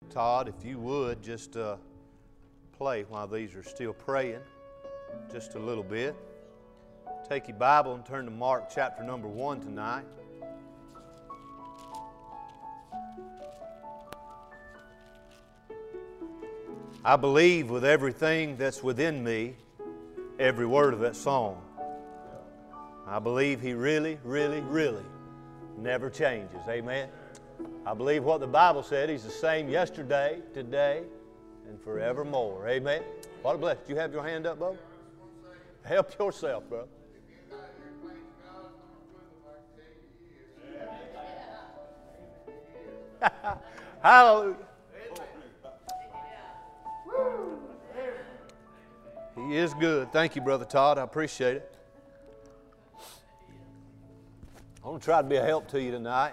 Todd, if you would just play while these are still praying just a little bit. Take your Bible and turn to Mark chapter number 1 tonight. I believe with everything that's within me, every word of that song. I believe He really, really, really never changes. Amen. I believe what the Bible said. He's the same yesterday, today, and forevermore. Amen. What a blessing. Do you have your hand up, Bo? Help yourself, bro. Hallelujah. He is good. Thank you, Brother Todd. I appreciate it. I want to try to be a help to you tonight.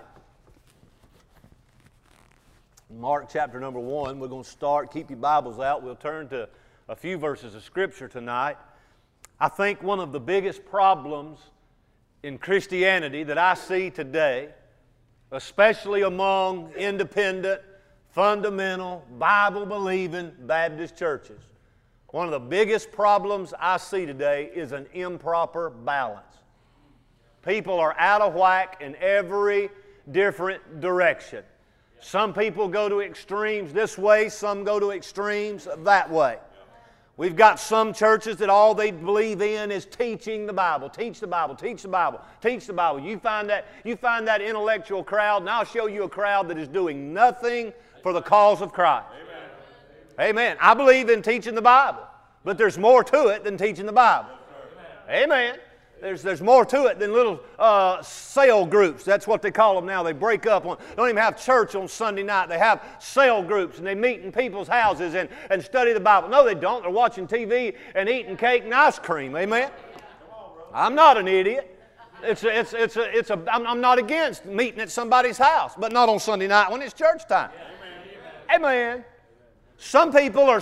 Mark chapter number 1, we're going to start. Keep your Bibles out. We'll turn to a few verses of Scripture tonight. I think one of the biggest problems in Christianity that I see today, especially among independent, fundamental, Bible-believing Baptist churches, one of the biggest problems I see today is an improper balance. People are out of whack in every different direction. Some people go to extremes this way, some go to extremes that way. We've got some churches that all they believe in is teaching the Bible. Teach the Bible, teach the Bible, teach the Bible. You find that intellectual crowd, and I'll show you a crowd that is doing nothing for the cause of Christ. Amen. Amen. I believe in teaching the Bible, but there's more to it than teaching the Bible. Amen. There's more to it than little cell groups. That's what they call them now. They break up. Don't even have church on Sunday night. They have cell groups, and they meet in people's houses and study the Bible. No, they don't. They're watching TV and eating cake and ice cream. Amen? I'm not an idiot. I'm not against meeting at somebody's house, but not on Sunday night when it's church time. Amen. Some people are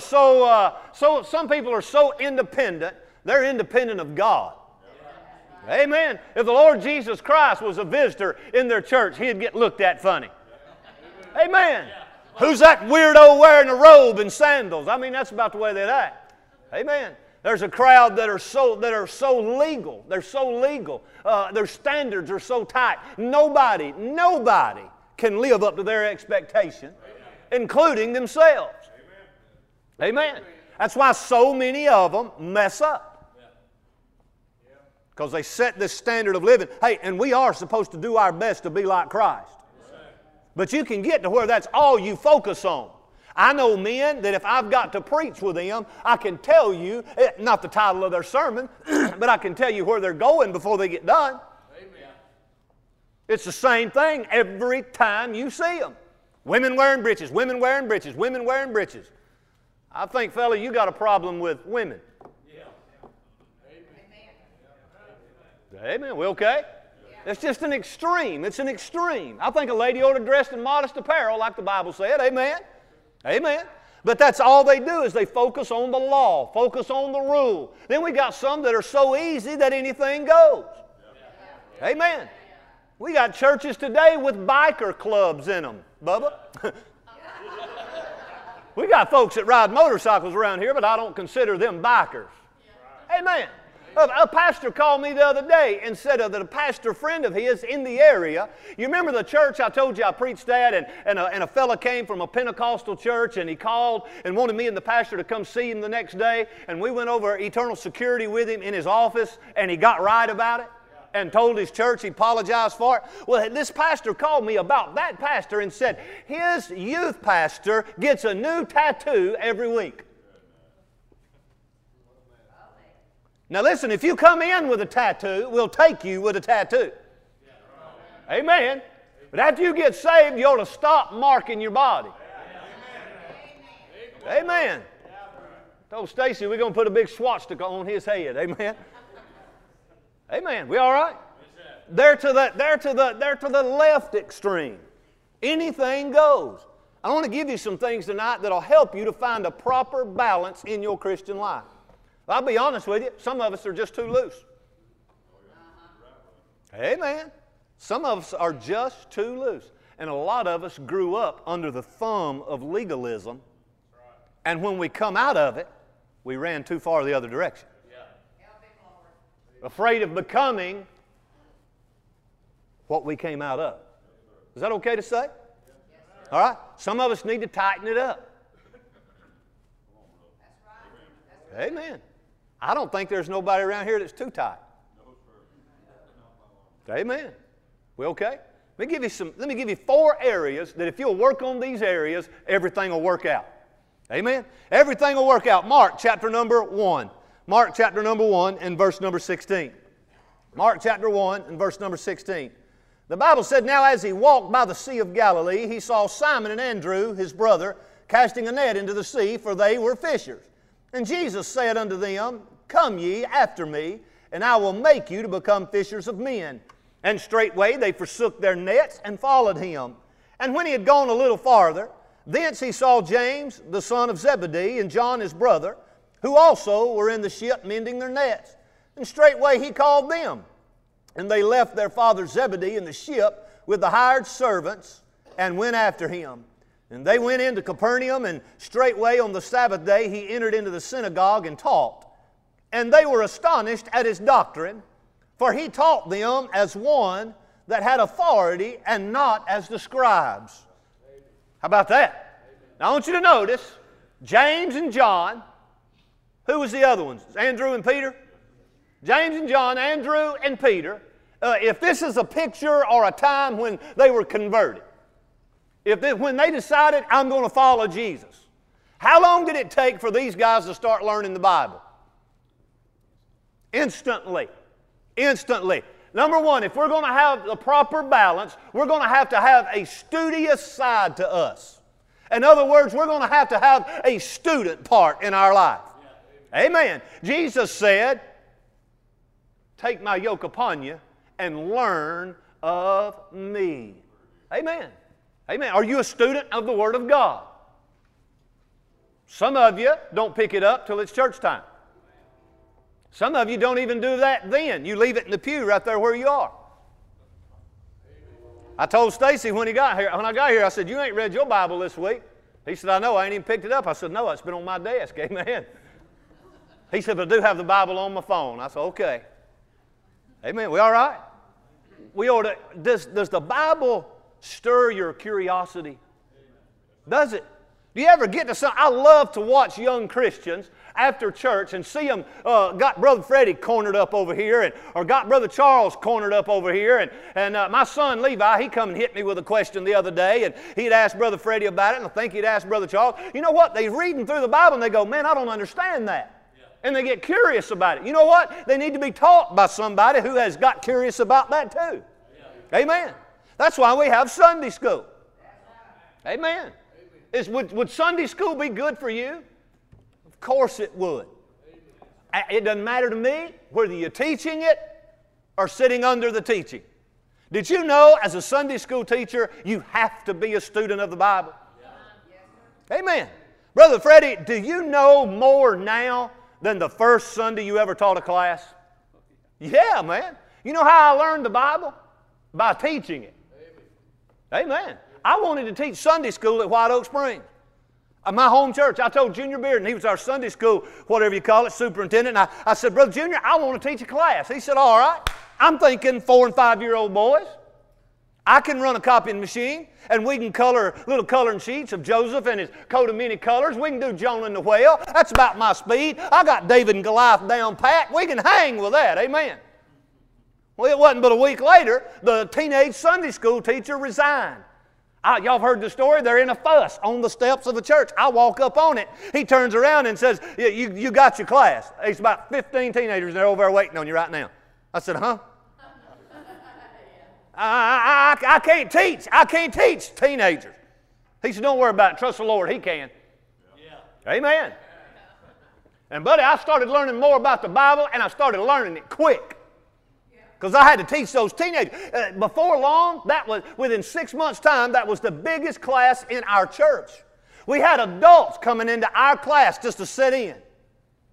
so independent. They're independent of God. Amen. If the Lord Jesus Christ was a visitor in their church, He'd get looked at funny. Amen. Who's that weirdo wearing a robe and sandals? I mean, that's about the way they act. Amen. There's a crowd that are so legal. They're so legal. Their standards are so tight. Nobody can live up to their expectation, including themselves. Amen. That's why so many of them mess up. Because they set this standard of living. Hey, and we are supposed to do our best to be like Christ. But you can get to where that's all you focus on. I know men that if I've got to preach with them, I can tell you, not the title of their sermon, but I can tell you where they're going before they get done. Amen. It's the same thing every time you see them. Women wearing breeches, women wearing breeches, women wearing breeches. I think, fella, you got a problem with women. Amen. We okay? Yeah. It's just an extreme. It's an extreme. I think a lady ought to dress in modest apparel like the Bible said. Amen. Amen. But that's all they do is they focus on the law, focus on the rule. Then we got some that are so easy that anything goes. Yeah. Amen. We got churches today with biker clubs in them, Bubba. We got folks that ride motorcycles around here, but I don't consider them bikers. Amen. A pastor called me the other day and said that a pastor friend of his in the area, you remember the church I told you I preached at, and a fella came from a Pentecostal church, and he called and wanted me and the pastor to come see him the next day, and we went over eternal security with him in his office, and he got right about it and told his church he apologized for it. Well, this pastor called me about that pastor and said his youth pastor gets a new tattoo every week. Now listen, if you come in with a tattoo, we'll take you with a tattoo. Amen. But after you get saved, you ought to stop marking your body. Amen. I told Stacy we're going to put a big swastika on his head. Amen. Amen. We all right? They're to the left extreme. Anything goes. I want to give you some things tonight that'll help you to find a proper balance in your Christian life. I'll be honest with you, some of us are just too loose. Amen. Some of us are just too loose. And a lot of us grew up under the thumb of legalism. And when we come out of it, we ran too far the other direction. Afraid of becoming what we came out of. Is that okay to say? All right? Some of us need to tighten it up. Amen. I don't think there's nobody around here that's too tight. Amen. We okay? Let me give you 4 areas that if you'll work on these areas, everything will work out. Amen. Everything will work out. Mark chapter number 1. Mark chapter number 1 and verse number 16. Mark chapter 1 and verse number 16. The Bible said, "Now as he walked by the Sea of Galilee, he saw Simon and Andrew, his brother, casting a net into the sea, for they were fishers. And Jesus said unto them, Come ye after me, and I will make you to become fishers of men. And straightway they forsook their nets and followed him. And when he had gone a little farther, thence he saw James, the son of Zebedee, and John his brother, who also were in the ship mending their nets. And straightway he called them. And they left their father Zebedee in the ship with the hired servants and went after him. And they went into Capernaum, and straightway on the Sabbath day he entered into the synagogue and taught. And they were astonished at his doctrine, for he taught them as one that had authority and not as the scribes." How about that? Now I want you to notice James and John. Who was the other ones? Andrew and Peter? James and John, Andrew and Peter. If this is a picture or a time when they were converted, when they decided, I'm going to follow Jesus, how long did it take for these guys to start learning the Bible? Instantly. Instantly. Number one, if we're going to have the proper balance, we're going to have a studious side to us. In other words, we're going to have a student part in our life. Amen. Jesus said, "Take my yoke upon you and learn of me." Amen. Amen. Are you a student of the Word of God? Some of you don't pick it up till it's church time. Some of you don't even do that then. You leave it in the pew right there where you are. I told Stacy when I got here, I said, "You ain't read your Bible this week." He said, "I know, I ain't even picked it up." I said, "No, it's been on my desk." Amen. He said, "But I do have the Bible on my phone." I said, "Okay." Amen. We all right? Does the Bible stir your curiosity? Does it? Do you ever get to something? I love to watch young Christians after church and see them got Brother Freddie cornered up over here, or got Brother Charles cornered up over here. And my son Levi, he come and hit me with a question the other day, and he'd asked Brother Freddie about it, and I think he'd asked Brother Charles. You know what? They're reading through the Bible, and they go, "Man, I don't understand that." And they get curious about it. You know what? They need to be taught by somebody who has got curious about that too. Amen. That's why we have Sunday school. Amen. Would Sunday school be good for you? Of course it would. It doesn't matter to me whether you're teaching it or sitting under the teaching. Did you know as a Sunday school teacher you have to be a student of the Bible? Amen. Brother Freddie, do you know more now than the first Sunday you ever taught a class? Yeah, man. You know how I learned the Bible? By teaching it. Amen. I wanted to teach Sunday school at White Oak Springs. My home church. I told Junior Bearden, he was our Sunday school, whatever you call it, superintendent. And I said, "Brother Junior, I want to teach a class." He said, "All right." I'm thinking 4- and 5-year-old boys. I can run a copying machine, and we can color little coloring sheets of Joseph and his coat of many colors. We can do Jonah and the whale. That's about my speed. I got David and Goliath down pat. We can hang with that. Amen. Well, it wasn't but a week later, the teenage Sunday school teacher resigned. Y'all have heard the story. They're in a fuss on the steps of the church. I walk up on it. He turns around and says, you got your class. There's about 15 teenagers, and they're over there waiting on you right now. I said, "Huh?" I can't teach. I can't teach teenagers. He said, "Don't worry about it. Trust the Lord. He can." Yeah. Amen. And buddy, I started learning more about the Bible, and I started learning it quick. Because I had to teach those teenagers. Before long, that was within 6 months' time, that was the biggest class in our church. We had adults coming into our class just to sit in.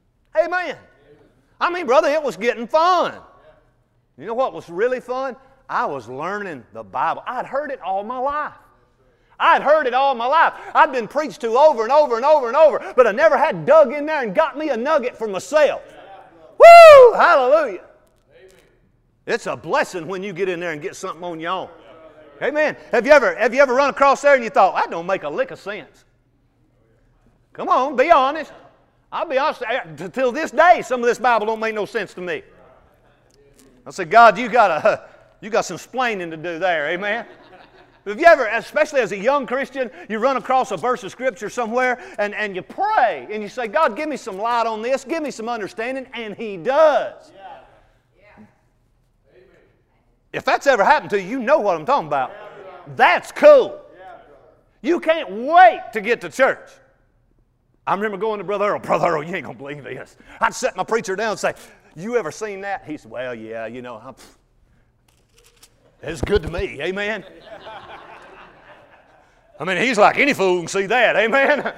Amen. I mean, brother, it was getting fun. You know what was really fun? I was learning the Bible. I'd heard it all my life. I'd heard it all my life. I'd been preached to over and over and over and over, but I never had dug in there and got me a nugget for myself. Woo! Hallelujah. It's a blessing when you get in there and get something on your own. Amen. Have you ever run across there and you thought, that don't make a lick of sense? Come on, be honest. I'll be honest. Till this day, some of this Bible don't make no sense to me. I said, God, you got some splaining to do there. Amen. Have you ever, especially as a young Christian, you run across a verse of Scripture somewhere and you pray and you say, God, give me some light on this, give me some understanding, and He does. Yeah. If that's ever happened to you, you know what I'm talking about. That's cool. You can't wait to get to church. I remember going to Brother Earl, you ain't going to believe this. I'd set my preacher down and say, you ever seen that? He said, well, yeah, you know, it's good to me, amen? I mean, he's like any fool can see that, amen?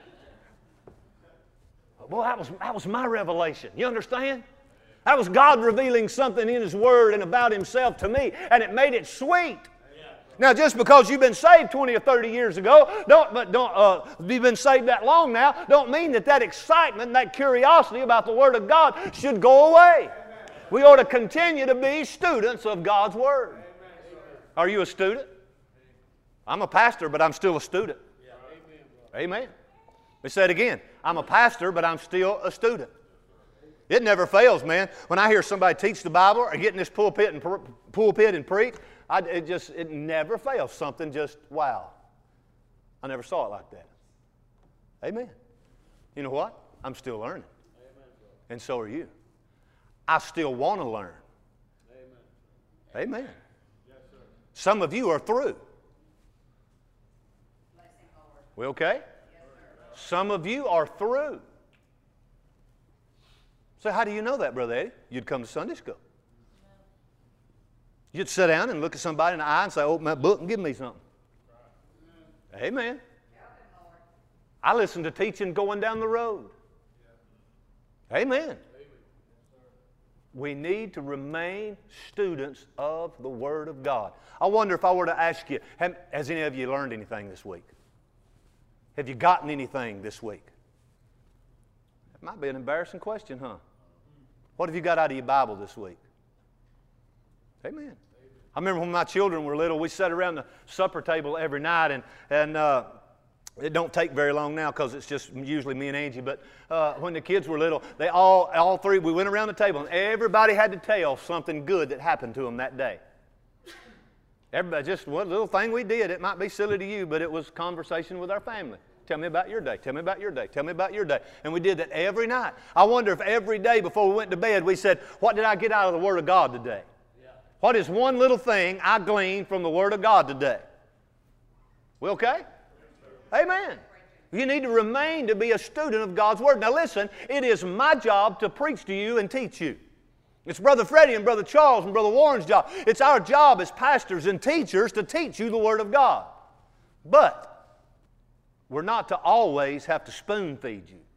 Well, that was my revelation, you understand? That was God revealing something in His Word and about Himself to me, and it made it sweet. Now, just because you've been saved 20 or 30 years ago, you've been saved that long now, don't mean that excitement and that curiosity about the Word of God should go away. We ought to continue to be students of God's Word. Are you a student? I'm a pastor, but I'm still a student. Amen. Let me say it again. I'm a pastor, but I'm still a student. It never fails, man. When I hear somebody teach the Bible or get in this pulpit and preach, it never fails. Something just, wow. I never saw it like that. Amen. You know what? I'm still learning. And so are you. I still want to learn. Amen. Some of you are through. We okay? Some of you are through. So how do you know that, Brother Eddie? You'd come to Sunday school. You'd sit down and look at somebody in the eye and say, open that book and give me something. Amen. I listen to teaching going down the road. Amen. We need to remain students of the Word of God. I wonder if I were to ask you, has any of you learned anything this week? Have you gotten anything this week? That might be an embarrassing question, huh? What have you got out of your Bible this week? Amen. I remember when my children were little, we sat around the supper table every night, and it don't take very long now because it's just usually me and Angie, but when the kids were little, they all three, we went around the table, and everybody had to tell something good that happened to them that day. Everybody, just one little thing we did. It might be silly to you, but it was conversation with our family. Tell me about your day. Tell me about your day. Tell me about your day. And we did that every night. I wonder if every day before we went to bed, we said, what did I get out of the Word of God today? Yeah. What is one little thing I gleaned from the Word of God today? We okay? Amen. You need to remain to be a student of God's Word. Now listen, it is my job to preach to you and teach you. It's Brother Freddie and Brother Charles and Brother Warren's job. It's our job as pastors and teachers to teach you the Word of God. But we're not to always have to spoon feed you.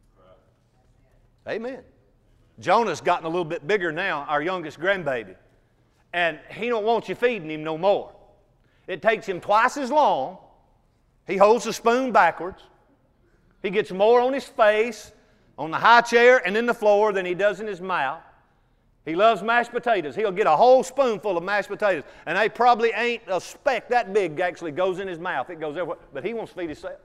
Amen. Jonah's gotten a little bit bigger now, our youngest grandbaby. And he don't want you feeding him no more. It takes him twice as long. He holds the spoon backwards. He gets more on his face, on the high chair, and in the floor than he does in his mouth. He loves mashed potatoes. He'll get a whole spoonful of mashed potatoes, and they probably ain't a speck that big actually goes in his mouth. It goes everywhere, but he wants to feed himself.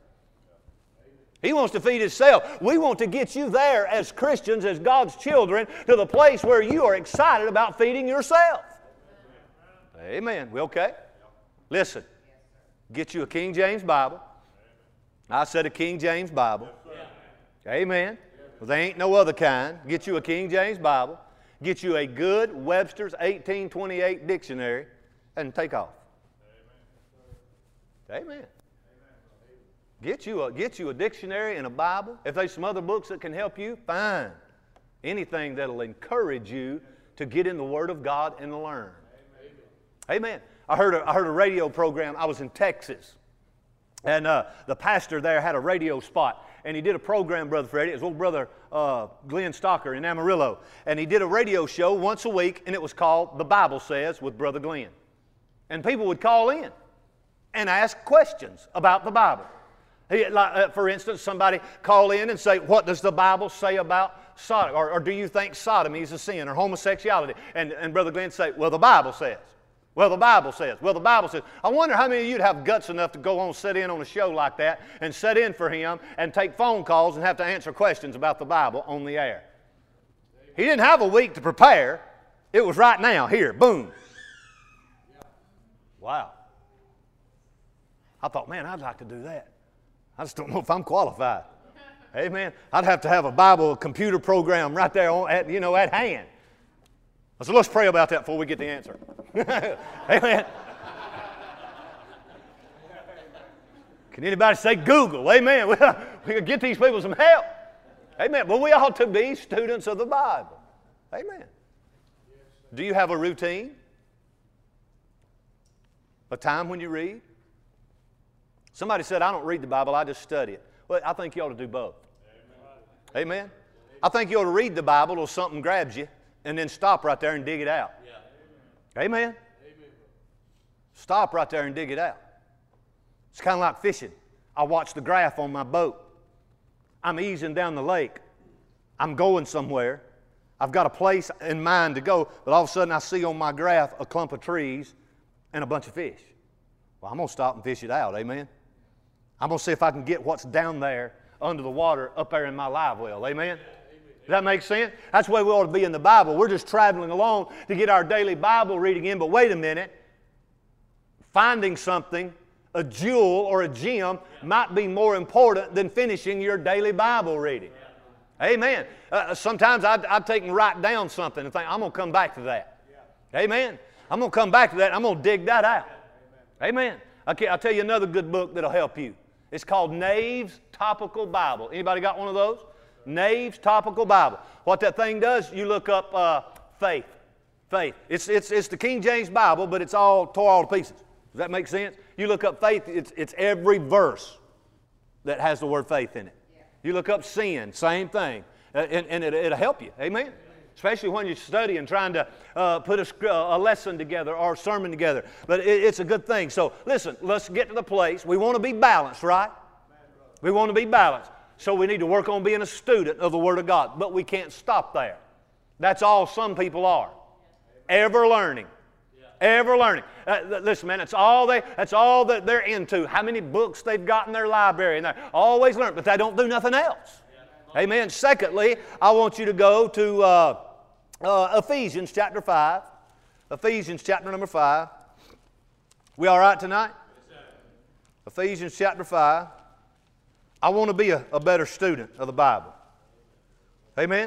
He wants to feed himself. We want to get you there as Christians, as God's children, to the place where you are excited about feeding yourself. Amen. We okay? Listen, get you a King James Bible. I said a King James Bible. Amen. Well, there ain't no other kind. Get you a King James Bible. Get you a good Webster's 1828 dictionary and take off. Amen. Get you a dictionary and a Bible. If there's some other books that can help you, fine. Anything that'll encourage you to get in the Word of God and learn. Amen. I heard a radio program. I was in Texas, and the pastor there had a radio spot, and he did a program, Brother Freddie. It was old Brother Glenn Stocker in Amarillo, and he did a radio show once a week, and it was called The Bible Says with Brother Glenn. And people would call in and ask questions about the Bible. For instance, somebody call in and say, what does the Bible say about sodomy? Or do you think sodomy is a sin, or homosexuality? And Brother Glenn say, well, the Bible says. Well, the Bible says. Well, the Bible says. I wonder how many of you would have guts enough to go on, sit in on a show like that and sit in for him and take phone calls and have to answer questions about the Bible on the air. He didn't have a week to prepare. It was right now, here, boom. Wow. I thought, man, I'd like to do that. I just don't know if I'm qualified. Amen. I'd have to have a Bible computer program right there at hand. So let's pray about that before we get the answer. Amen. Can anybody say Google? Amen. We can get these people some help. Amen. Well, we ought to be students of the Bible. Amen. Do you have a routine? A time when you read? Somebody said, I don't read the Bible, I just study it. Well, I think you ought to do both. Amen. I think you ought to read the Bible till something grabs you and then stop right there and dig it out. Amen. Stop right there and dig it out. It's kind of like fishing. I watch the graph on my boat. I'm easing down the lake. I'm going somewhere. I've got a place in mind to go, but all of a sudden I see on my graph a clump of trees and a bunch of fish. Well, I'm going to stop and fish it out. Amen. I'm going to see if I can get what's down there under the water up there in my live well. Amen? Does that make sense? That's the way we ought to be in the Bible. We're just traveling along to get our daily Bible reading in, but wait a minute. Finding something, a jewel or a gem, might be more important than finishing your daily Bible reading. Amen. Sometimes I take and write down something and think, I'm going to come back to that. Amen. I'm going to come back to that. I'm going to dig that out. Amen. Okay, I'll tell you another good book that'll help you. It's called Nave's Topical Bible. Anybody got one of those? Nave's Topical Bible. What that thing does, you look up faith. Faith. It's the King James Bible, but it's all tore all to pieces. Does that make sense? You look up faith, it's every verse that has the word faith in it. You look up sin, same thing. And it'll help you. Amen? Especially when you're studying, trying to put a lesson together or a sermon together. But it's a good thing. So listen, let's get to the place. We want to be balanced, right? We want to be balanced. So we need to work on being a student of the Word of God. But we can't stop there. That's all some people are. Ever learning. Ever learning. Listen, man, that's all that they're into. How many books they've got in their library. And they're always learning, but they don't do nothing else. Amen. Secondly, I want you to go to Ephesians chapter 5. Ephesians chapter number 5. We all right tonight? Yes, sir. Ephesians chapter 5. I want to be a better student of the Bible. Amen?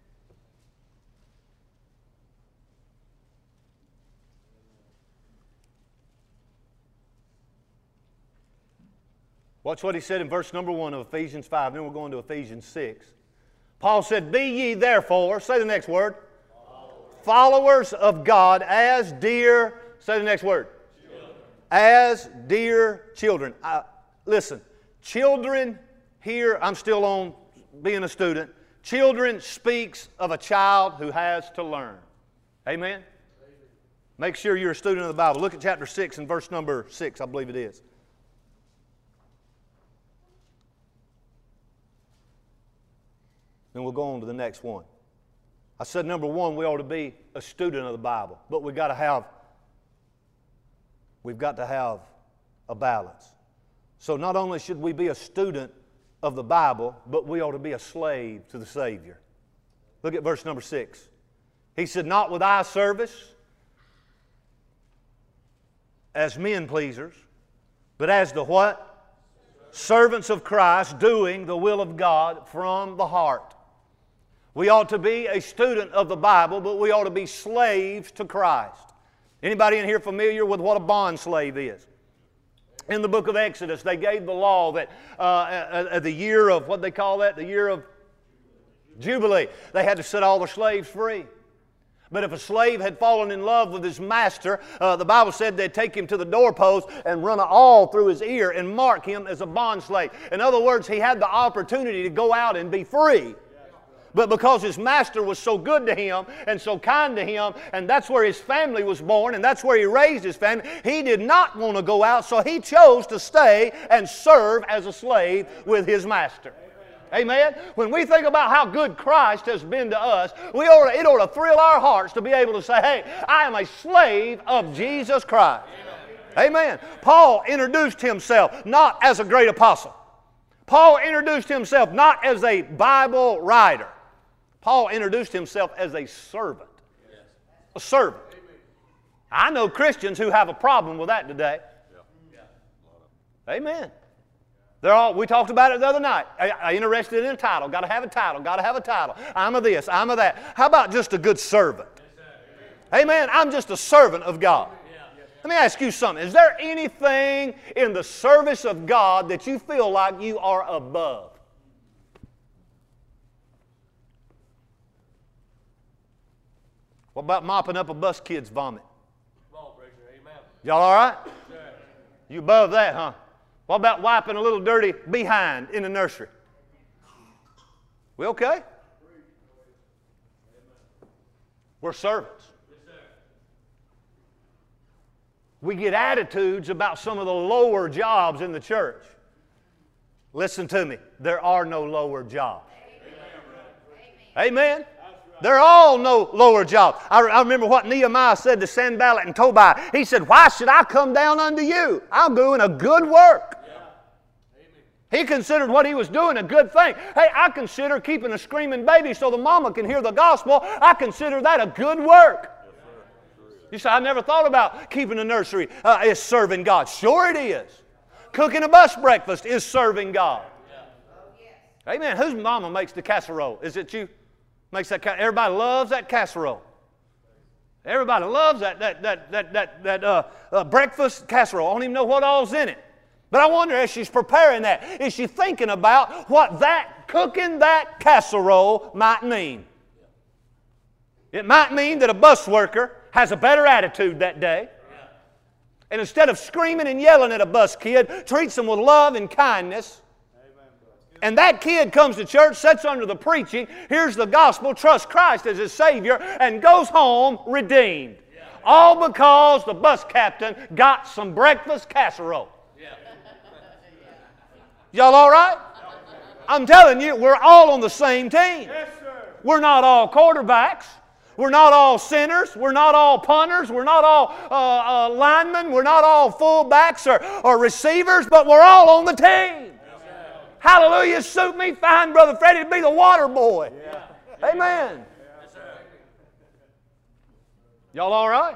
Watch what he said in verse number 1 of Ephesians 5. Then we're going to Ephesians 6. Paul said, be ye therefore, say the next word, followers of God as dear, say the next word, children. As dear children. Listen, children here, I'm still on being a student. Children speaks of a child who has to learn. Amen? Make sure you're a student of the Bible. Look at chapter 6 and verse number 6, I believe it is. Then we'll go on to the next one. I said number 1, we ought to be a student of the Bible, but we've got to have a balance. So not only should we be a student of the Bible, but we ought to be a slave to the Savior. Look at verse number 6. He said, not with eye service as men pleasers, but as the what? Servants of Christ, doing the will of God from the heart. We ought to be a student of the Bible, but we ought to be slaves to Christ. Anybody in here familiar with what a bond slave is? In the book of Exodus, they gave the law that the year of, what they call that? The year of Jubilee. They had to set all the slaves free. But if a slave had fallen in love with his master, the Bible said they'd take him to the doorpost and run an awl through his ear and mark him as a bond slave. In other words, he had the opportunity to go out and be free. But because his master was so good to him and so kind to him, and that's where his family was born, and that's where he raised his family, he did not want to go out, so he chose to stay and serve as a slave with his master. Amen? When we think about how good Christ has been to us, it ought to thrill our hearts to be able to say, hey, I am a slave of Jesus Christ. Amen. Paul introduced himself not as a great apostle. Paul introduced himself not as a Bible writer. Paul introduced himself as a servant. A servant. I know Christians who have a problem with that today. Amen. We talked about it the other night. I interested in a title. Got to have a title. Got to have a title. I'm a this. I'm a that. How about just a good servant? Amen. I'm just a servant of God. Let me ask you something. Is there anything in the service of God that you feel like you are above? What about mopping up a bus kid's vomit? Y'all all right? You above that, huh? What about wiping a little dirty behind in the nursery? We okay? We're servants. We get attitudes about some of the lower jobs in the church. Listen to me. There are no lower jobs. Amen? There are all no lower jobs. I remember what Nehemiah said to Sanballat and Tobiah. He said, why should I come down unto you? I'm doing a good work. He considered what he was doing a good thing. Hey, I consider keeping a screaming baby so the mama can hear the gospel. I consider that a good work. You say, I never thought about keeping a nursery is serving God. Sure it is. Cooking a bus breakfast is serving God. Amen. Whose mama makes the casserole? Is it you? Makes that? Everybody loves that casserole. Everybody loves that breakfast casserole. I don't even know what all's in it. But I wonder, as she's preparing that, is she thinking about what cooking that casserole might mean? It might mean that a bus worker has a better attitude that day. And instead of screaming and yelling at a bus kid, treats them with love and kindness. And that kid comes to church, sits under the preaching, hears the gospel, trusts Christ as his Savior, and goes home redeemed. All because the bus captain got some breakfast casserole. Y'all all right? I'm telling you, we're all on the same team. We're not all quarterbacks. We're not all sinners. We're not all punters. We're not all linemen. We're not all fullbacks or receivers, but we're all on the team. Hallelujah. Suit me fine, Brother Freddie, to be the water boy. Amen. Y'all all right?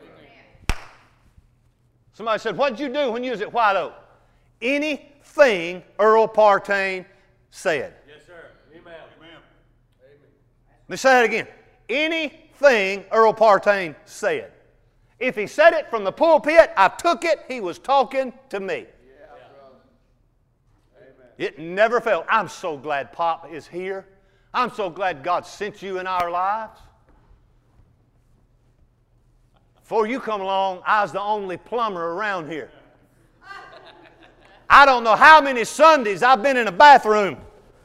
Somebody said, what did you do when you was at White Oak? Anything Earl Partain said. Yes, sir. Amen. Let me say it again. Anything Earl Partain said. If he said it from the pulpit, I took it. He was talking to me. It never failed. I'm so glad Pop is here. I'm so glad God sent you in our lives. Before you come along, I was the only plumber around here. I don't know how many Sundays I've been in a bathroom.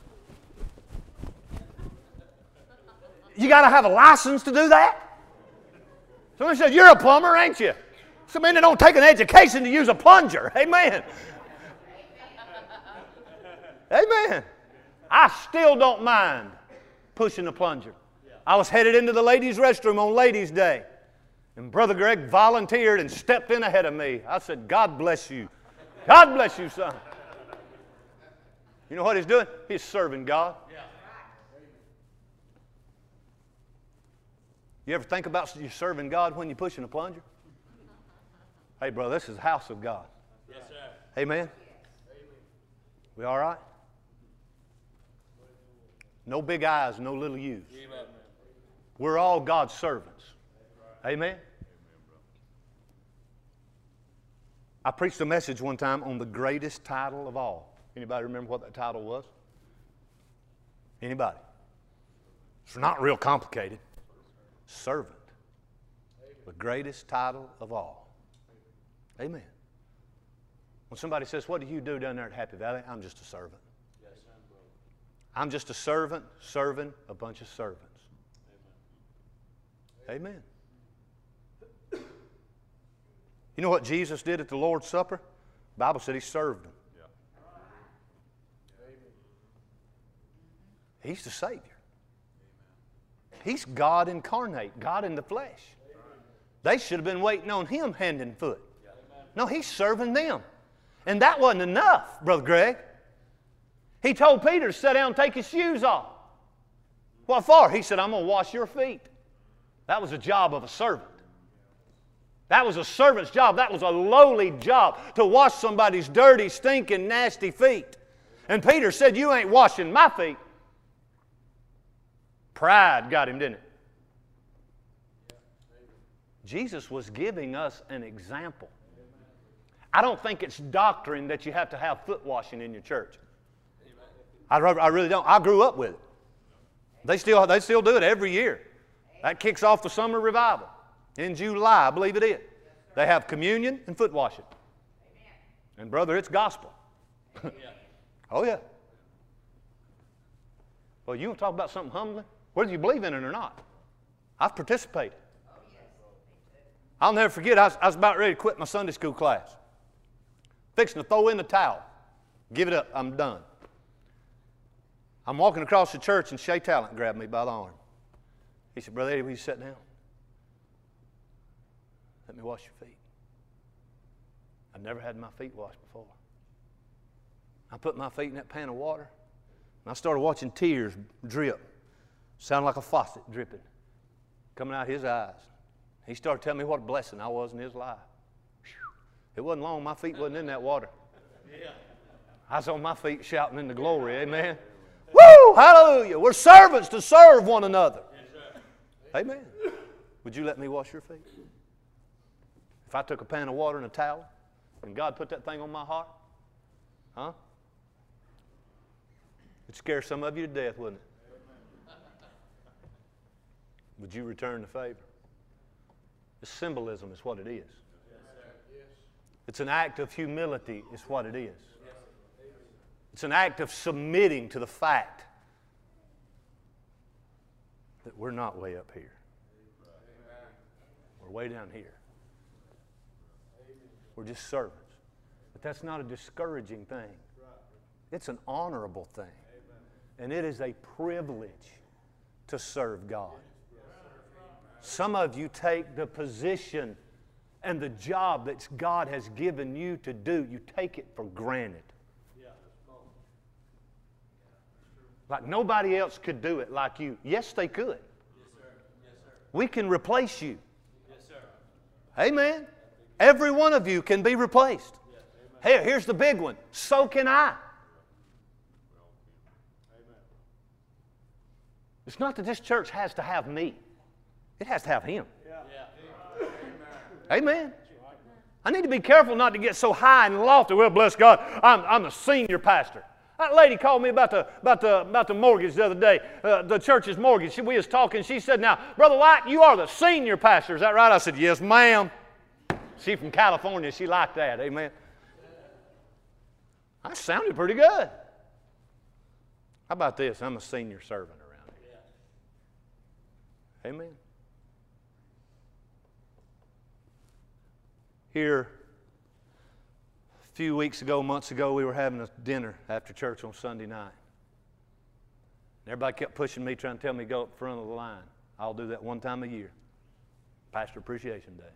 You got to have a license to do that? Somebody said, you're a plumber, ain't you? Somebody that don't take an education to use a plunger. Amen. Amen. I still don't mind pushing the plunger. I was headed into the ladies' restroom on Ladies' Day, and Brother Greg volunteered and stepped in ahead of me. I said, God bless you. God bless you, son. You know what he's doing? He's serving God. You ever think about you serving God when you're pushing a plunger? Hey, brother, this is the house of God. Yes, sir. Amen? We all right? No big eyes, no little U's. Amen. We're all God's servants. Amen? I preached a message one time on the greatest title of all. Anybody remember what that title was? Anybody? It's not real complicated. Servant. The greatest title of all. Amen. When somebody says, what do you do down there at Happy Valley? I'm just a servant. I'm just a servant serving a bunch of servants. Amen. You know what Jesus did at the Lord's Supper? The Bible said He served them. He's the Savior. He's God incarnate, God in the flesh. They should have been waiting on Him hand and foot. No, He's serving them. And that wasn't enough, Brother Greg. He told Peter to sit down and take his shoes off. What for? He said, I'm going to wash your feet. That was the job of a servant. That was a servant's job. That was a lowly job, to wash somebody's dirty, stinking, nasty feet. And Peter said, you ain't washing my feet. Pride got him, didn't it? Jesus was giving us an example. I don't think it's doctrine that you have to have foot washing in your church. I really don't. I grew up with it. They still do it every year. That kicks off the summer revival in July, I believe it is. They have communion and foot washing. And brother, it's gospel. Oh yeah. Well, you want to talk about something humbling? Whether you believe in it or not. I've participated. I'll never forget, I was about ready to quit my Sunday school class. Fixing to throw in the towel. Give it up, I'm done. I'm walking across the church and Shay Talent grabbed me by the arm. He said, Brother Eddie, will you sit down? Let me wash your feet. I've never had my feet washed before. I put my feet in that pan of water and I started watching tears drip. Sounded like a faucet dripping, coming out of his eyes. He started telling me what a blessing I was in his life. It wasn't long, my feet wasn't in that water. I was on my feet shouting in the glory, amen. Woo, hallelujah. We're servants to serve one another. Amen. Would you let me wash your feet? If I took a pan of water and a towel and God put that thing on my heart, huh? It'd scare some of you to death, wouldn't it? Would you return the favor? The symbolism is what it is. It's an act of humility is what it is. It's an act of submitting to the fact that we're not way up here. We're way down here. We're just servants. But that's not a discouraging thing. It's an honorable thing. And it is a privilege to serve God. Some of you take the position and the job that God has given you to do, you take it for granted. Like nobody else could do it like you. Yes, they could. We can replace you. Amen. Every one of you can be replaced. Hey, here's the big one. So can I. It's not that this church has to have me. It has to have Him. Amen. I need to be careful not to get so high and lofty. Well, bless God, I'm a senior pastor. That lady called me about the mortgage the other day, the church's mortgage. We was talking. She said, now, Brother White, you are the senior pastor. Is that right? I said, yes, ma'am. She from California. She liked that. Amen. That sounded pretty good. How about this? I'm a senior servant around here. Amen. Here, a few weeks ago, months ago, we were having a dinner after church on Sunday night. And everybody kept pushing me, trying to tell me to go up front of the line. I'll do that one time a year, Pastor Appreciation Day.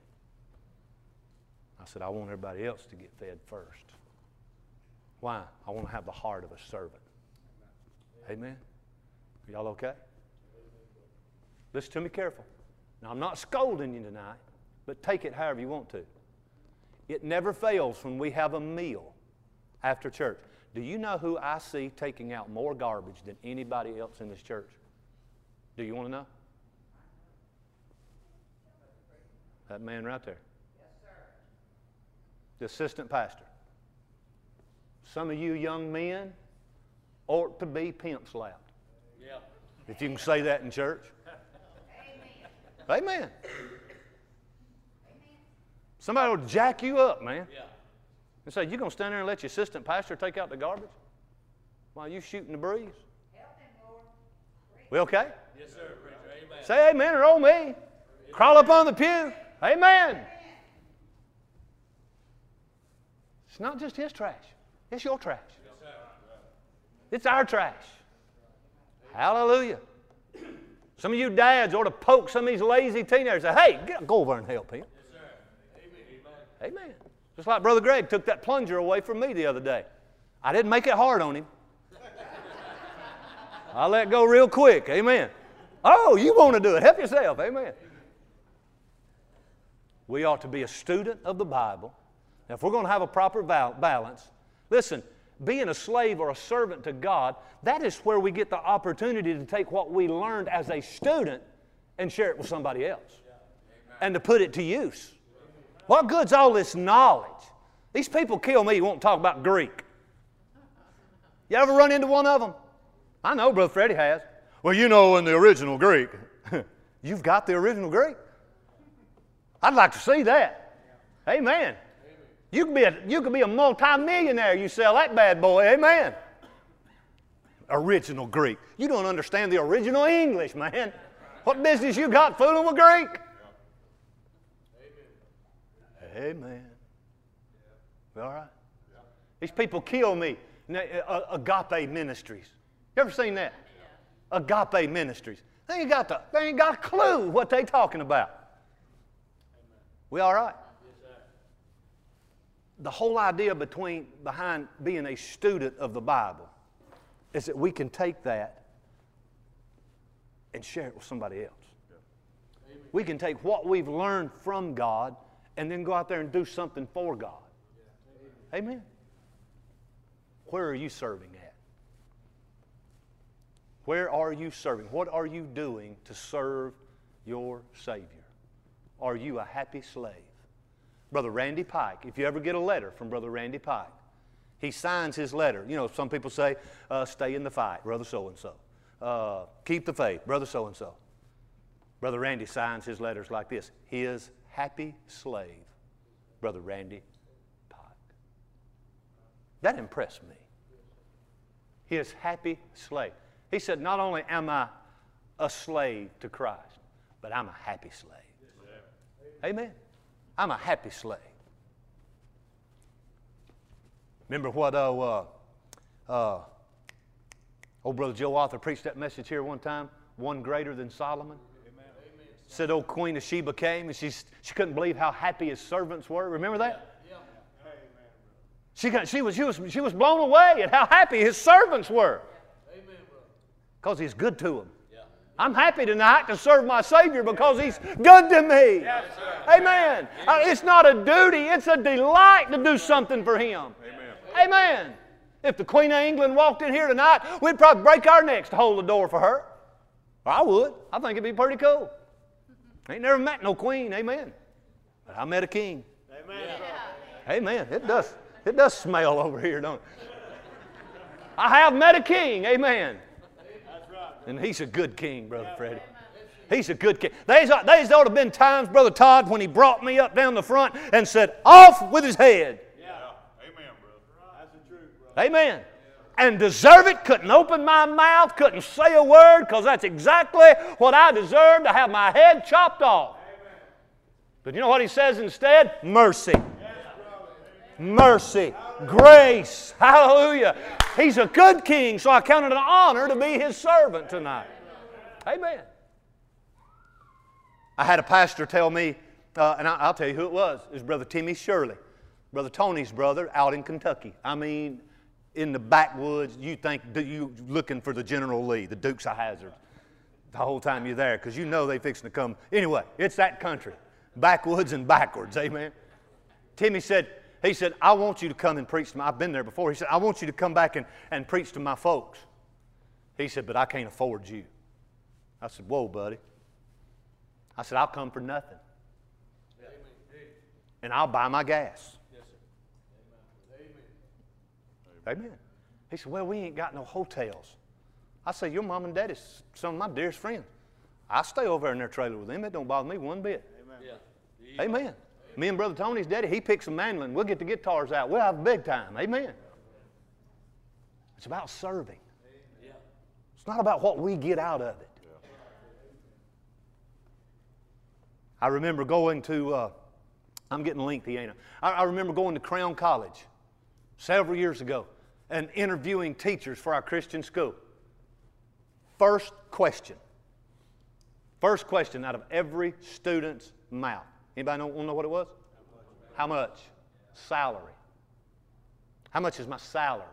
I said, I want everybody else to get fed first. Why? I want to have the heart of a servant. Amen? Y'all okay? Listen to me careful. Now, I'm not scolding you tonight, but take it however you want to. It never fails when we have a meal after church. Do you know who I see taking out more garbage than anybody else in this church? Do you want to know? That man right there. Yes, sir. The assistant pastor. Some of you young men ought to be pimp slapped. Yeah. If you can say that in church. Amen. Amen. Somebody will jack you up, man. Yeah. And say, you going to stand there and let your assistant pastor take out the garbage while you shooting the breeze? Help We okay? Yes, sir, preacher. Amen. Say amen or oh me. Crawl up on the pew. Amen. It's not just his trash. It's your trash. It's our trash. Hallelujah. Some of you dads ought to poke some of these lazy teenagers and say, hey, go over and help him. Yes, sir. Amen. Amen. Just like Brother Greg took that plunger away from me the other day. I didn't make it hard on him. I let go real quick. Amen. Oh, you want to do it. Help yourself. Amen. We ought to be a student of the Bible. Now, if we're going to have a proper balance, listen, being a slave or a servant to God, that is where we get the opportunity to take what we learned as a student and share it with somebody else. And to put it to use. What good's all this knowledge? These people kill me who won't talk about Greek. You ever run into one of them? I know Brother Freddie has. Well, you know, in the original Greek. You've got the original Greek? I'd like to see that. Amen. You could be a multi-millionaire. You sell that bad boy. Amen. Original Greek. You don't understand the original English, man. What business you got fooling with Greek? Amen. You all right? These people kill me. Agape Ministries. You ever seen that? Agape Ministries. They ain't got a clue what they talking about. We all right? The whole idea behind being a student of the Bible is that we can take that and share it with somebody else. Yeah. We can take what we've learned from God and then go out there and do something for God. Yeah. Amen. Where are you serving at? Where are you serving? What are you doing to serve your Savior? Are you a happy slave? Brother Randy Pike, if you ever get a letter from Brother Randy Pike, he signs his letter. You know, some people say, stay in the fight, Brother so-and-so. Keep the faith, Brother so-and-so. Brother Randy signs his letters like this. His happy slave, Brother Randy Pike. That impressed me. His happy slave. He said, not only am I a slave to Christ, but I'm a happy slave. Amen. I'm a happy slave. Remember what old Brother Joe Arthur preached that message here one time? One greater than Solomon. Amen. Said old Queen of Sheba came and she couldn't believe how happy his servants were. Remember that? Yeah. She was blown away at how happy his servants were. Because he's good to them. I'm happy tonight to serve my Savior because He's good to me. Yes, amen. It's not a duty. It's a delight to do something for Him. Amen. Amen. If the Queen of England walked in here tonight, we'd probably break our necks to hold the door for her. I would. I think it'd be pretty cool. Ain't never met no queen. Amen. But I met a king. Amen. Yeah. Amen. It does smell over here, don't it? I have met a king. Amen. And he's a good king, Brother Freddie. He's a good king. There's ought to have been times, Brother Todd, when he brought me up down the front and said, off with his head. Yeah. Amen, brother. That's the truth, brother. Amen. And deserve it. Couldn't open my mouth. Couldn't say a word because that's exactly what I deserved, to have my head chopped off. Amen. But you know what he says instead? Mercy. Mercy, grace, hallelujah. He's a good king, so I count it an honor to be His servant tonight. Amen. I had a pastor tell me, and I'll tell you who it was. It was Brother Timmy Shirley, Brother Tony's brother out in Kentucky. I mean, in the backwoods, you think you're looking for the General Lee, the Dukes of Hazzard, the whole time you're there, because you know they're fixing to come. Anyway, it's that country, backwoods and backwards, amen. Timmy said, he said, I want you to come and preach to me. I've been there before. He said, I want you to come back and preach to my folks. He said, but I can't afford you. I said, whoa, buddy. I said, I'll come for nothing. And I'll buy my gas. Yes, sir. Amen. He said, well, we ain't got no hotels. I said, your mom and daddy's some of my dearest friends. I stay over there in their trailer with them. It don't bother me one bit. Amen. Yeah. Amen. Me and Brother Tony's daddy, he picks a mandolin. We'll get the guitars out. We'll have a big time. Amen. It's about serving. It's not about what we get out of it. I remember going to, I'm getting lengthy, ain't I? I remember going to Crown College several years ago and interviewing teachers for our Christian school. First question out of every student's mouth. Anybody want to know what it was? How much? Salary. How much is my salary?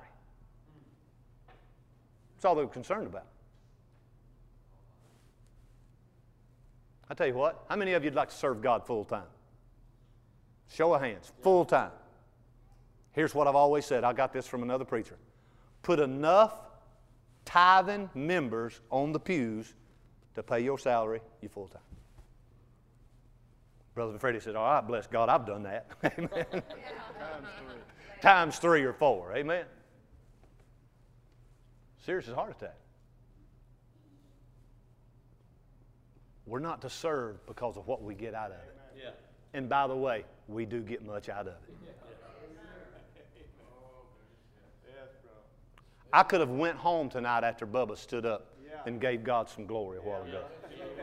That's all they were concerned about. I tell you what, how many of you would like to serve God full time? Show of hands, full time. Here's what I've always said. I got this from another preacher. Put enough tithing members on the pews to pay your salary, you full time. Brother Freddie said, all right, bless God, I've done that. Amen. Times 3 or 4. Amen. Serious as a heart attack. We're not to serve because of what we get out of it. Yeah. And by the way, we do get much out of it. I could have went home tonight after Bubba stood up and gave God some glory a while ago.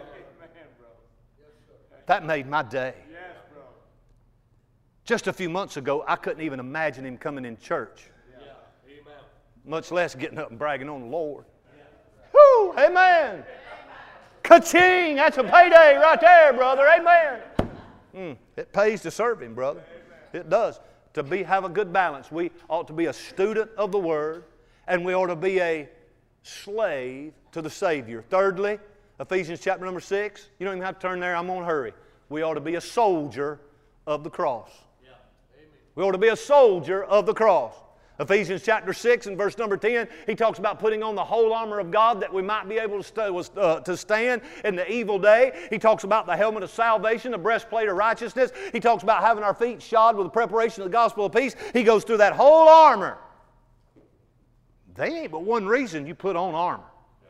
That made my day. Just a few months ago, I couldn't even imagine him coming in church, much less getting up and bragging on the Lord. Whoo! Amen. Ka-ching! That's a payday right there, brother. Amen. It pays to serve Him, brother. It does. To have a good balance, we ought to be a student of the Word, and we ought to be a slave to the Savior. Thirdly, Ephesians chapter number 6. You don't even have to turn there. I'm going to hurry. We ought to be a soldier of the cross. We ought to be a soldier of the cross. Ephesians chapter 6 and verse number 10, he talks about putting on the whole armor of God that we might be able to stand in the evil day. He talks about the helmet of salvation, the breastplate of righteousness. He talks about having our feet shod with the preparation of the gospel of peace. He goes through that whole armor. They ain't but one reason you put on armor.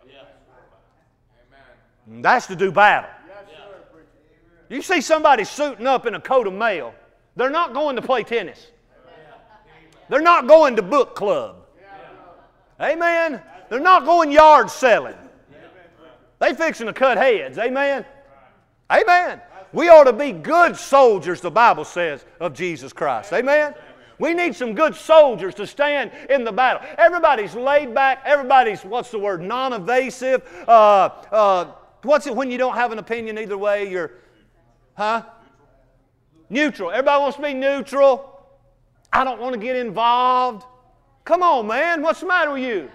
And that's to do battle. You see somebody suiting up in a coat of mail, they're not going to play tennis. They're not going to book club. Amen. They're not going yard selling. They fixing to cut heads. Amen. Amen. We ought to be good soldiers, the Bible says, of Jesus Christ. Amen. We need some good soldiers to stand in the battle. Everybody's laid back. Everybody's, non-evasive. What's it when you don't have an opinion either way? You're, neutral. Everybody wants to be neutral. I don't want to get involved. Come on, man. What's the matter with you?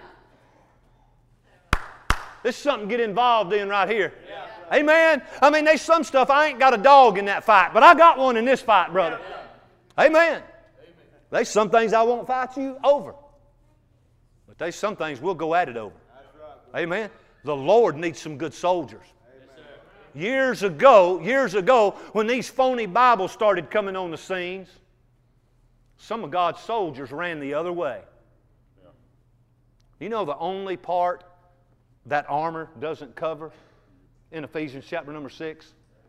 This is something to get involved in right here. Yeah. Amen. I mean, there's some stuff, I ain't got a dog in that fight, but I got one in this fight, brother. Yeah. Amen. There's some things I won't fight you over. But there's some things we'll go at it over. Right, amen. The Lord needs some good soldiers. Years ago, when these phony Bibles started coming on the scenes, some of God's soldiers ran the other way. Yeah. You know the only part that armor doesn't cover in Ephesians chapter number 6?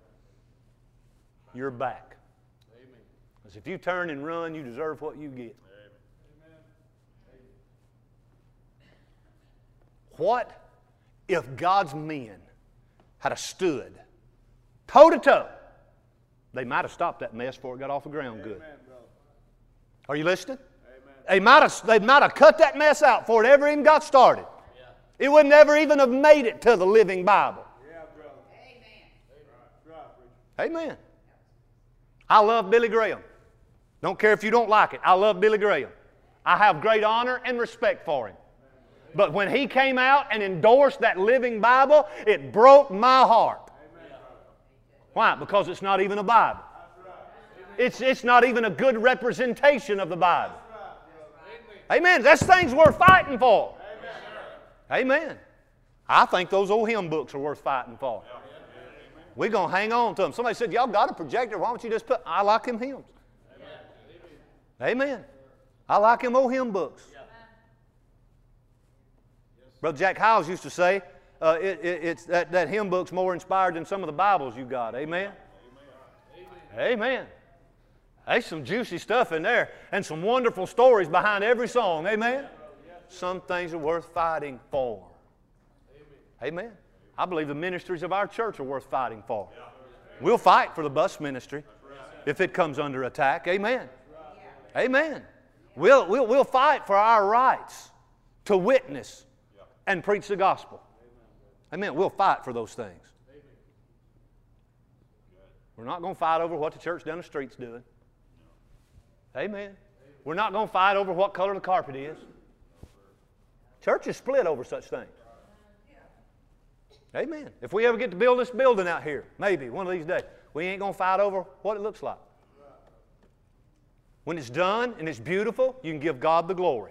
Your back. Because if you turn and run, you deserve what you get. Amen. What if God's men had stood toe-to-toe? They might have stopped that mess before it got off the ground good. Amen. Are you listening? Amen. They might have cut that mess out before it ever even got started. Yeah. It would never even have made it to the Living Bible. Yeah, brother. Amen. Amen. I love Billy Graham. Don't care if you don't like it. I love Billy Graham. I have great honor and respect for him. But when he came out and endorsed that Living Bible, it broke my heart. Amen. Why? Because it's not even a Bible. It's not even a good representation of the Bible. Amen. That's things worth fighting for. Amen. I think those old hymn books are worth fighting for. We're going to hang on to them. Somebody said, y'all got a projector. Why don't you just put... I like them hymns. Amen. I like them old hymn books. Brother Jack Hiles used to say, that hymn book's more inspired than some of the Bibles you got. Amen. Amen. There's some juicy stuff in there and some wonderful stories behind every song. Amen? Some things are worth fighting for. Amen. I believe the ministries of our church are worth fighting for. We'll fight for the bus ministry if it comes under attack. Amen. Amen. We'll fight for our rights to witness and preach the gospel. Amen. We'll fight for those things. We're not going to fight over what the church down the street's doing. Amen. We're not going to fight over what color the carpet is. Church is split over such things. Amen. If we ever get to build this building out here, maybe one of these days, we ain't going to fight over what it looks like. When it's done and it's beautiful, you can give God the glory.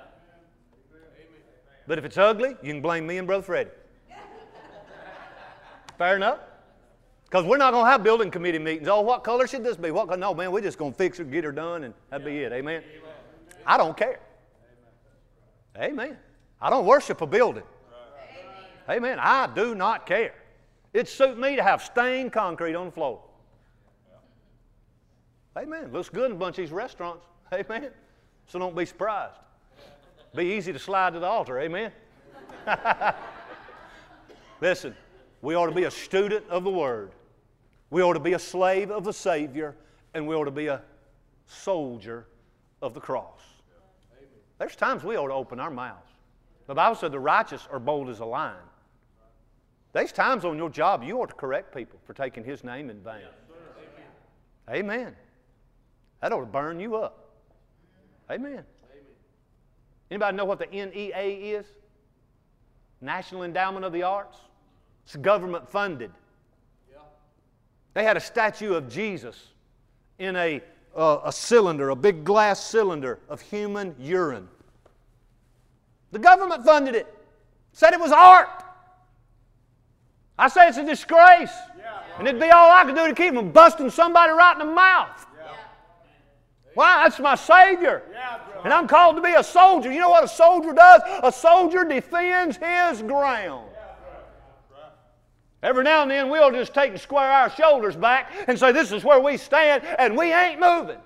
But if it's ugly, you can blame me and Brother Freddie. Fair enough? Because we're not going to have building committee meetings. Oh, what color should this be? No, man, we're just going to fix her, get her done, and that'd be it. Amen? I don't care. Amen. I don't worship a building. Amen. I do not care. It suits me to have stained concrete on the floor. Amen. Looks good in a bunch of these restaurants. Amen. So don't be surprised. Be easy to slide to the altar. Amen. Listen, we ought to be a student of the Word. We ought to be a slave of the Savior. And we ought to be a soldier of the cross. There's times we ought to open our mouths. The Bible said the righteous are bold as a lion. There's times on your job you ought to correct people for taking His name in vain. Amen. That ought to burn you up. Amen. Anybody know what the NEA is? National Endowment of the Arts? It's government funded. They had a statue of Jesus in a cylinder, a big glass cylinder of human urine. The government funded it. Said it was art. I say it's a disgrace. And it'd be all I could do to keep from busting somebody right in the mouth. Why? That's my Savior. And I'm called to be a soldier. You know what a soldier does? A soldier defends his ground. Every now and then we'll just take and square our shoulders back and say this is where we stand and we ain't moving.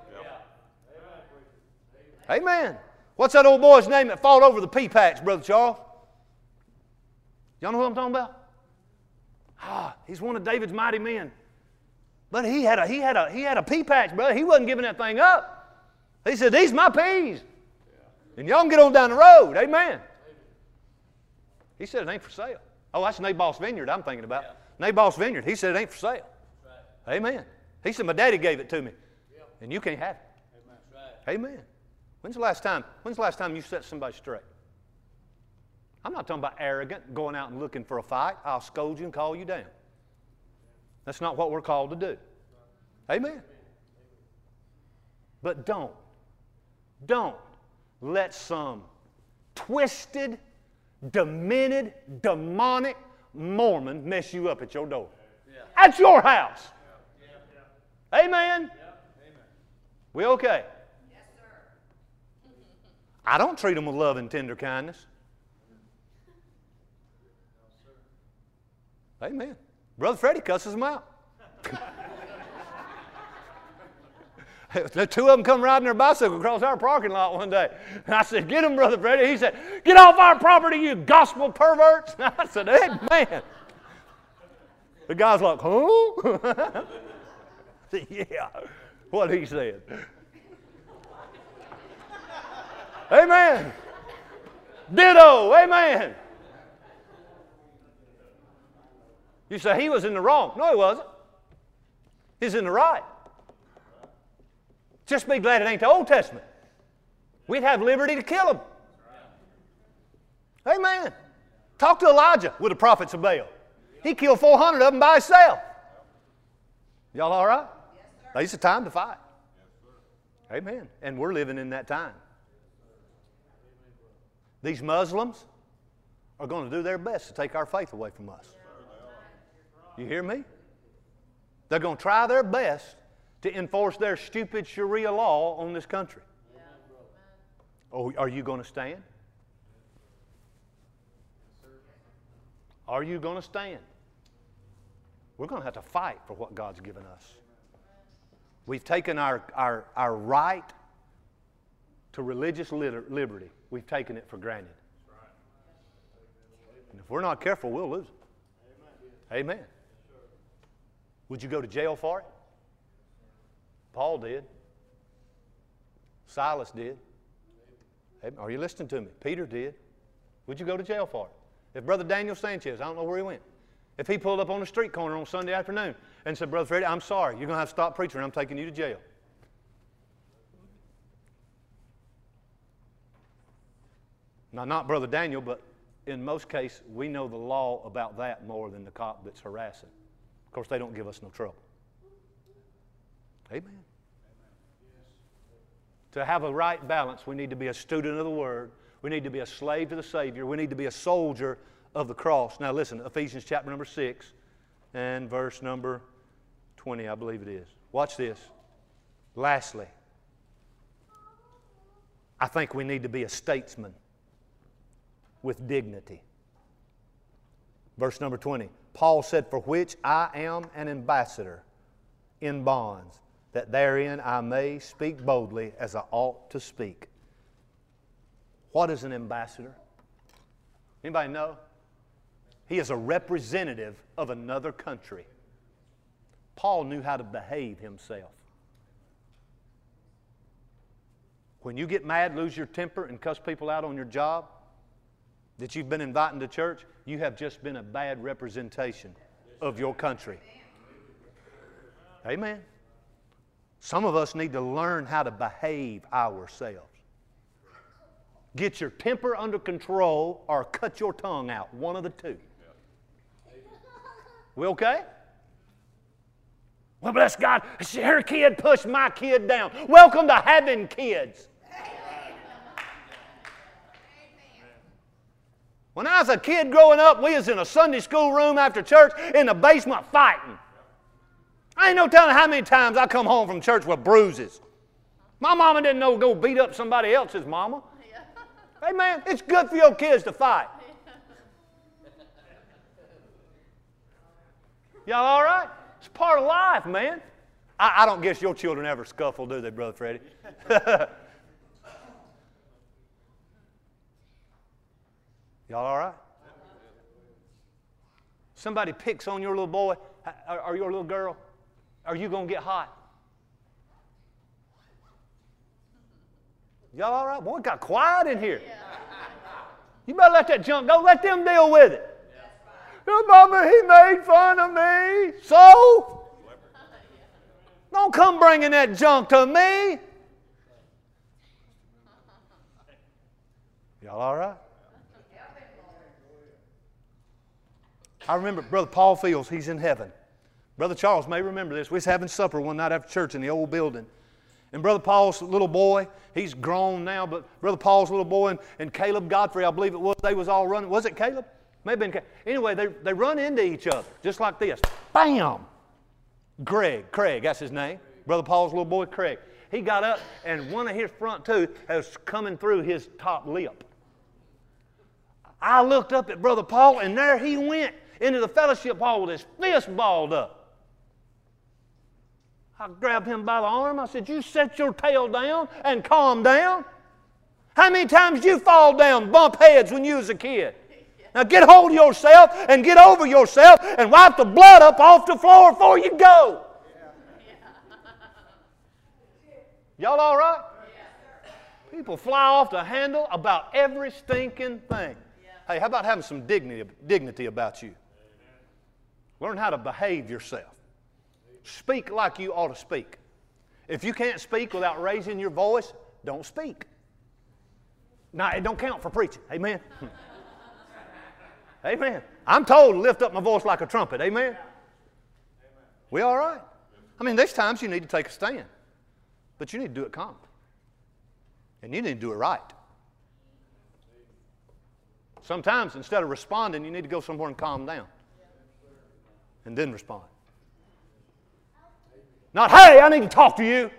Amen. What's that old boy's name that fought over the pea patch, Brother Charles? Y'all know who I'm talking about? He's one of David's mighty men. But he had a pea patch, brother. He wasn't giving that thing up. He said, these are my peas. And y'all can get on down the road. Amen. He said it ain't for sale. Oh, that's Nabal's vineyard I'm thinking about. Nabal's vineyard. He said it ain't for sale. Amen. He said, my daddy gave it to me. And you can't have it. Amen. When's the last time you set somebody straight? I'm not talking about arrogant, going out and looking for a fight. I'll scold you and call you down. That's not what we're called to do. Amen. But don't let some twisted, demented, demonic Mormon mess you up at your door. At your house. Amen. We okay? Yes, sir. I don't treat them with love and tender kindness. Amen. Brother Freddie cusses them out. The two of them come riding their bicycle across our parking lot one day. And I said, get them, Brother Freddie. He said, get off our property, you gospel perverts. I said, hey, man. The guy's like, huh? I said, yeah, what he said. Amen. Ditto. Amen. You say, he was in the wrong. No, he wasn't. He's in the right. Just be glad it ain't the Old Testament. We'd have liberty to kill him. Amen. Talk to Elijah with the prophets of Baal. He killed 400 of them by himself. Y'all all right? Yes, sir. It's a time to fight. Amen. And we're living in that time. These Muslims are going to do their best to take our faith away from us. You hear me? They're going to try their best to enforce their stupid Sharia law on this country. Oh, are you going to stand? Are you going to stand? We're going to have to fight for what God's given us. We've taken our right to religious liberty. We've taken it for granted. And if we're not careful, we'll lose them. Amen. Would you go to jail for it? Paul did. Silas did. Are you listening to me? Peter did. Would you go to jail for it? If Brother Daniel Sanchez, I don't know where he went, if he pulled up on the street corner on Sunday afternoon and said, Brother Freddie, I'm sorry, you're going to have to stop preaching, I'm taking you to jail. Now, not Brother Daniel, but in most cases, we know the law about that more than the cop that's harassing. Of course, they don't give us no trouble. Amen. To have a right balance, we need to be a student of the Word. We need to be a slave to the Savior. We need to be a soldier of the cross. Now listen, Ephesians chapter number 6 and verse number 20, I believe it is. Watch this. Lastly, I think we need to be a statesman with dignity. Verse number 20. Paul said, for which I am an ambassador in bonds, that therein I may speak boldly as I ought to speak. What is an ambassador? Anybody know? He is a representative of another country. Paul knew how to behave himself. When you get mad, lose your temper, and cuss people out on your job that you've been inviting to church, you have just been a bad representation of your country. Amen. Some of us need to learn how to behave ourselves. Get your temper under control or cut your tongue out. One of the two. We okay? Well, bless God, her kid pushed my kid down. Welcome to having kids. When I was a kid growing up, we was in a Sunday school room after church in the basement fighting. I ain't no telling how many times I come home from church with bruises. My mama didn't know to go beat up somebody else's mama. Hey, man, it's good for your kids to fight. Y'all all right? It's part of life, man. I don't guess your children ever scuffle, do they, Brother Freddie? Y'all all right? Somebody picks on your little boy or your little girl, are you going to get hot? Y'all all right? Boy, it got quiet in here. You better let that junk go. Let them deal with it. Oh, Mama, he made fun of me. So? Don't come bringing that junk to me. Y'all all right? I remember Brother Paul Fields, he's in heaven. Brother Charles may remember this. We was having supper one night after church in the old building. And Brother Paul's little boy, he's grown now, but Brother Paul's little boy and Caleb Godfrey, I believe it was, they was all running. Was it Caleb? May have been Caleb. Anyway, they run into each other, just like this. Bam! Craig, that's his name. Brother Paul's little boy, Craig. He got up, and one of his front tooth was coming through his top lip. I looked up at Brother Paul, and there he went into the fellowship hall with his fist balled up. I grabbed him by the arm. I said, you set your tail down and calm down. How many times did you fall down, bump heads when you was a kid? Now get hold of yourself and get over yourself and wipe the blood up off the floor before you go. Y'all all right? People fly off the handle about every stinking thing. Hey, how about having some dignity about you? Learn how to behave yourself. Speak like you ought to speak. If you can't speak without raising your voice, don't speak. Now, it don't count for preaching. Amen? Amen. I'm told to lift up my voice like a trumpet. Amen? We all right? I mean, there's times you need to take a stand. But you need to do it calm. And you need to do it right. Sometimes, instead of responding, you need to go somewhere and calm down. And then respond. Not, hey, I need to talk to you.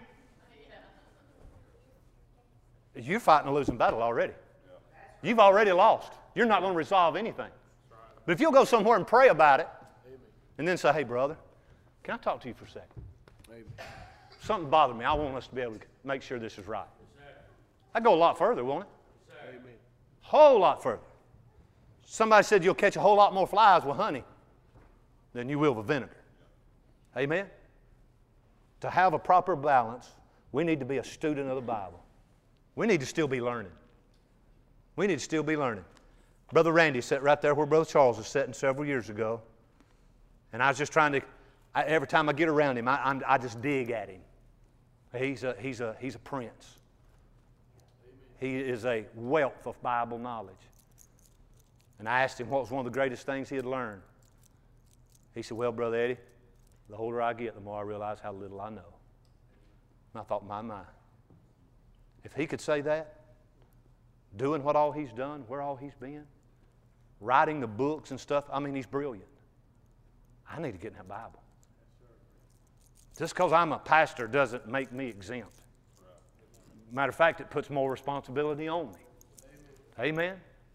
You're fighting a losing battle already. You've already lost. You're not going to resolve anything. But if you'll go somewhere and pray about it, and then say, hey, brother, can I talk to you for a second? Something bothered me. I want us to be able to make sure this is right. I'd go a lot further, won't it? A whole lot further. Somebody said you'll catch a whole lot more flies with honey than you will with vinegar. Amen? To have a proper balance, we need to be a student of the Bible. We need to still be learning. We need to still be learning. Brother Randy sat right there where Brother Charles was sitting several years ago. And I was just trying to, every time I get around him, I just dig at him. He's a prince. He is a wealth of Bible knowledge. And I asked him what was one of the greatest things he had learned. He said, well, Brother Eddie, the older I get, the more I realize how little I know. And I thought, my. If he could say that, doing what all he's done, where all he's been, writing the books and stuff, I mean, he's brilliant. I need to get in that Bible. Just because I'm a pastor doesn't make me exempt. Matter of fact, it puts more responsibility on me. Amen.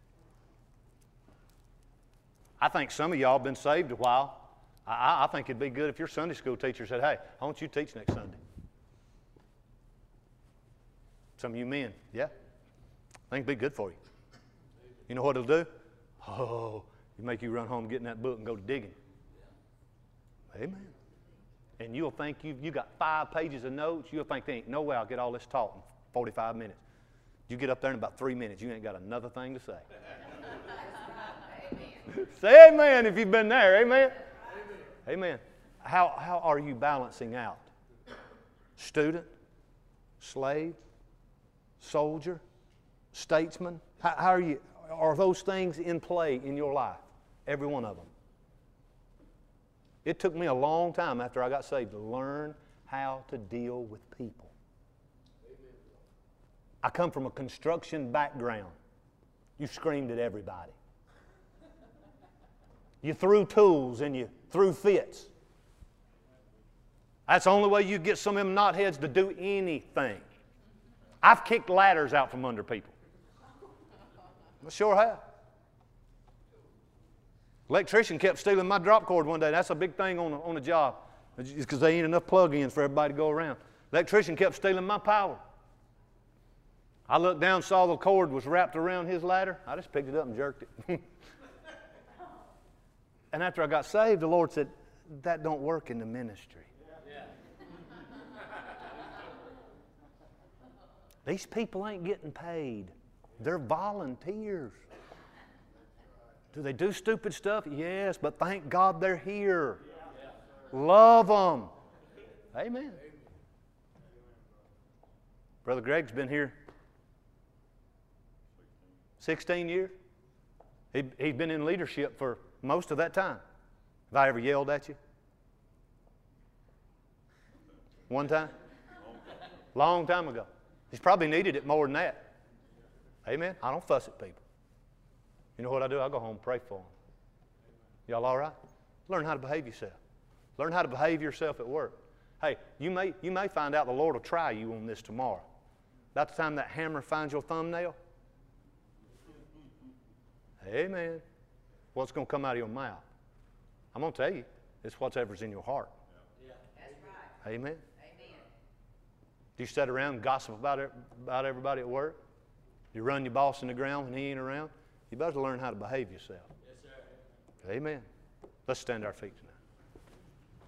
I think some of y'all have been saved a while. I think it'd be good if your Sunday school teacher said, hey, I want you to teach next Sunday. Some of you men, yeah. I think it'd be good for you. You know what it'll do? Oh, it'll make you run home, get in that book, and go to digging. Amen. And you'll think you got 5 pages of notes. You'll think, there ain't no way I'll get all this taught in 45 minutes. You get up there in about 3 minutes, you ain't got another thing to say. Amen. Say amen if you've been there. Amen. Amen. How are you balancing out? Student, slave, soldier, statesman? How are you? Are those things in play in your life? Every one of them. It took me a long time after I got saved to learn how to deal with people. I come from a construction background. You screamed at everybody. You threw tools and you threw fits. That's the only way you get some of them knotheads to do anything. I've kicked ladders out from under people. I sure have. Electrician kept stealing my drop cord one day. That's a big thing on a job. It's because there ain't enough plug-ins for everybody to go around. Electrician kept stealing my power. I looked down, saw the cord was wrapped around his ladder. I just picked it up and jerked it. And after I got saved, the Lord said, that don't work in the ministry. Yeah. These people ain't getting paid. They're volunteers. Do they do stupid stuff? Yes, but thank God they're here. Love them. Amen. Brother Greg's been here 16 years. He's been in leadership for most of that time. Have I ever yelled at you? One time? Long time ago. He's probably needed it more than that. Amen. I don't fuss at people. You know what I do? I go home and pray for them. Y'all all right? Learn how to behave yourself. Learn how to behave yourself at work. Hey, you may find out the Lord will try you on this tomorrow. About the time that hammer finds your thumbnail. Amen. What's going to come out of your mouth? I'm going to tell you, it's whatever's in your heart. Yeah. That's right. Amen. Amen. Do you sit around and gossip about everybody at work? You run your boss in the ground when he ain't around? You better learn how to behave yourself. Yes, sir. Amen. Let's stand to our feet.